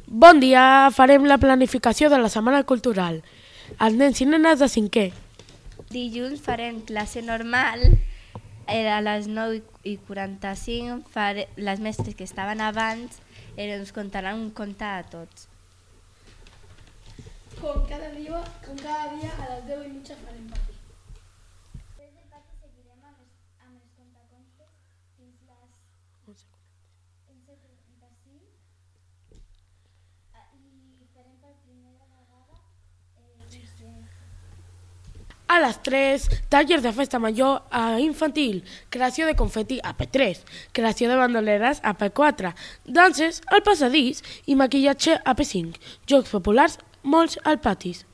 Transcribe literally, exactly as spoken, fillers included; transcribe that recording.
Bon dia, farem la planificació de la Setmana Cultural. Els nens i nenes de cinquè. Dilluns farem classe normal, a les nou i quaranta-cinc fare... les mestres que estaven abans ens contaran un conte a tots. Com cada dia, com cada dia a les deu i mitja farem pati. Després del pati seguirem amb els, amb els contacontes fins les onze quaranta-cinc i farem per primera vegada eh, A les tres, tallers de festa major a infantil, creació de confeti a P tres, creació de bandoleres a P quatre, danses al passadís i maquillatge a P cinc, jocs populars molts al patis.